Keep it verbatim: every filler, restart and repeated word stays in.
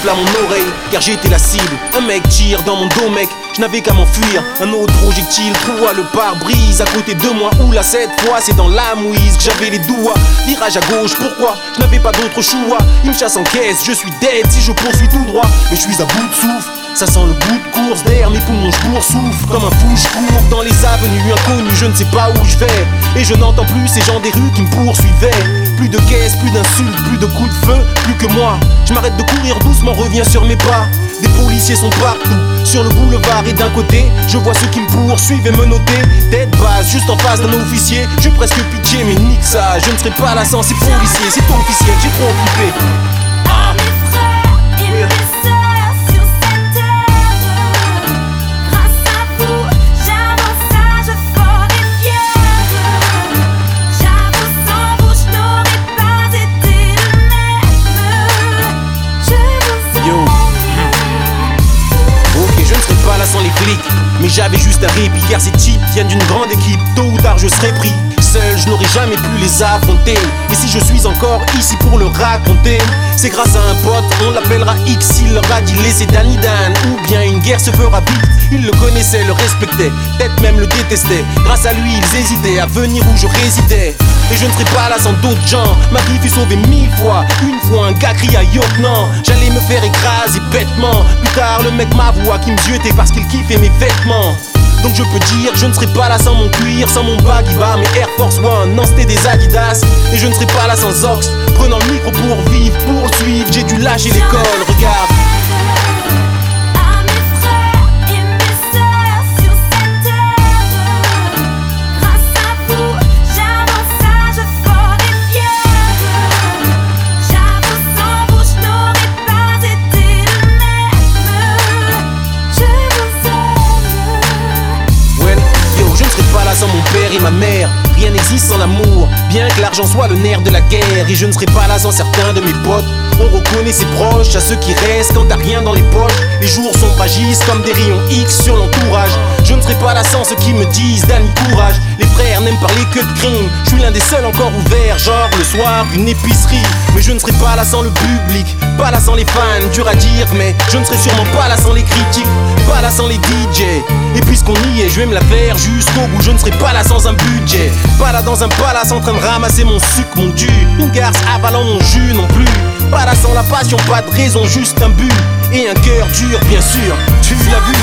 siffle à mon oreille, car j'étais la cible. Un mec tire dans mon dos mec, je n'avais qu'à m'enfuir. Un autre projectile trouva le pare-brise à côté de moi. Oula, cette fois c'est dans la mouise que j'avais les doigts. Virage à gauche, pourquoi? Je n'avais pas d'autre choix. Il me chasse en caisse, je suis dead si je poursuis tout droit. Mais je suis à bout de souffle, ça sent le bout de course. Derrière mes poumons je souffle comme un fou, je cours dans les avenues inconnues, je ne sais pas où je vais. Et je n'entends plus ces gens des rues qui me poursuivaient. Plus de caisses, plus d'insultes, plus de coups de feu, plus que moi. Je m'arrête de courir doucement, reviens sur mes pas. Des policiers sont partout, sur le boulevard et d'un côté je vois ceux qui me poursuivent et me noter. Tête basse, juste en face d'un officier. Je suis presque pitché, mais nique ça, je ne serai pas là sans ces policiers. C'est officiel, j'ai trop occupé. À mes frères et mes sœurs sur cette terre, grâce à vous, j'avance sage, fort et fier. J'avoue, sans vous, je n'aurais pas été le même. Je vous aime. Yo. Ok, je ne serai pas là sans les flics, mais j'avais juste un répit, car ces types viennent d'une grande équipe. Tôt ou tard je serai pris. Seul, je n'aurais jamais pu les affronter. Et si je suis encore ici pour le raconter, c'est grâce à un pote, on l'appellera X. Il leur a dit laissez Danny Dan, ou bien une guerre se fera vite. Ils le connaissaient, le respectaient, peut-être même le détestaient. Grâce à lui, ils hésitaient à venir où je résidais. Et je ne serais pas là sans d'autres gens. Ma vie fut sauvée mille fois. Une fois un gars cria yo, non. J'allais me faire écraser bêtement. Plus tard, le mec m'avoua qu'il me ziotait parce qu'il kiffait mes vêtements. Donc je peux dire, je ne serai pas là sans mon cuir, sans mon baggy bar, mes Air Force One, non c'était des Adidas. Et je ne serai pas là sans Ox, prenant le micro pour vivre, pour suivre. J'ai dû lâcher l'école, regarde. À mes frères et mes sœurs sur cette terre, grâce à vous, j'avance sage, fort et fier. J'avoue, sans vous, je n'aurais pas été le même. Je vous aime. Well, yo, je ne serai pas là sans mon père et ma mère. Rien n'existe sans l'amour, bien que l'argent soit le nerf de la guerre. Et je ne serai pas là sans certains de mes potes. On reconnaît ses proches, à ceux qui restent quand t'as rien dans les poches. Les jours sont fragiles comme des rayons X sur l'entourage. Je ne serai pas là sans ceux qui me disent Danny courage. Les frères n'aiment parler que de crime. Je suis l'un des seuls encore ouverts, genre le soir une épicerie. Mais je ne serai pas là sans le public, pas là sans les fans, dur à dire, mais je ne serai sûrement pas là sans les critiques, pas là sans les D J. Et puisqu'on y est, je vais me la faire jusqu'au bout. Je ne serai pas là sans un budget, pas là dans un palace en train de ramasser mon sucre, mon dû. Une garce avalant mon jus non plus. Pas là sans la passion, pas de raison, juste un but et un cœur dur, bien sûr. Tu l'as vu.